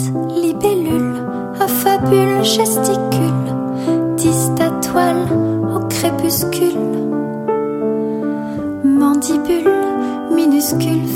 libellule, affabule, gesticule, tisse ta toile au crépuscule. Mandibule, minuscule,